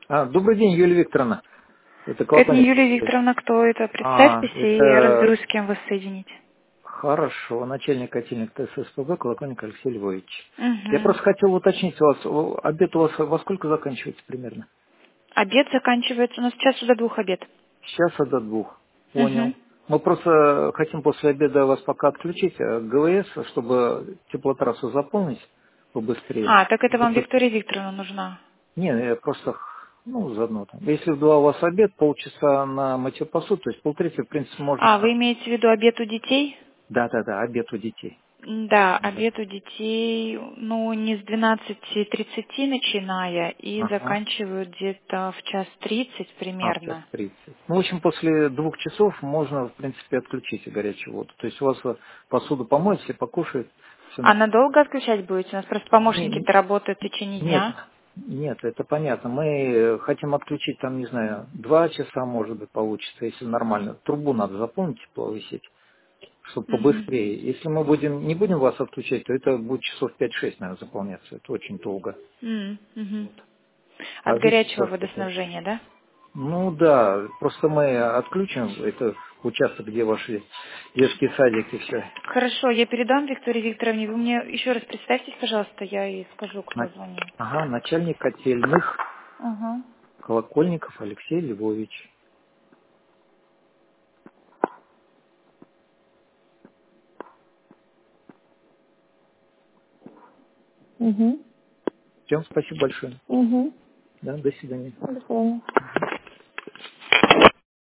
Добрый день, Юлия Викторовна. Это не Юлия Викторовна, кто это? Представьтесь и я Это разберусь, с кем вас соединить. хорошо. Начальник котельник ТССПБ Колокольник Алексей Львович. Я Угу. просто хотел уточнить у вас, обед у вас во сколько заканчивается примерно? Обед заканчивается, у нас сейчас до 2 обед. С часа до 2. Угу. Понял. Мы просто хотим после обеда вас пока отключить, ГВС, чтобы теплотрассу заполнить побыстрее. Так это вам Виктория Викторовна нужна. Не, я просто, заодно там. Если в 2 у вас обед, полчаса на мытье посуды, то есть полтретьего, в принципе, можно. Вы имеете в виду обед у детей? Да, обед у детей. Да, Да. обед у детей, не с 12:30 начиная и Ага. заканчивают где-то в 1:30 В час примерно. 30. В общем, после 2 часов можно, в принципе, отключить горячую воду. То есть у вас посуду помоют, все покушают. Все. А надолго отключать будете? У нас просто помощники-то работают в течение Нет, дня. нет, это понятно. Мы хотим отключить там, не знаю, 2 часа, может быть, получится, если нормально. Трубу надо заполнить, тепловую сеть, чтобы Угу. побыстрее. Если мы не будем вас отключать, то это будет часов 5-6, наверное, заполняться. Это очень долго. Угу. Вот. А От здесь горячего часов 5. водоснабжения, да? Да, просто мы отключим это участок, где ваши детские садики, все. Хорошо, я передам Виктории Викторовне. Вы мне еще раз представьтесь, пожалуйста, я ей скажу, кто звонил. Ага, начальник котельных Ага. Колокольников Алексей Львович. Угу. Всем спасибо большое. Угу. Да, до свидания. До свидания.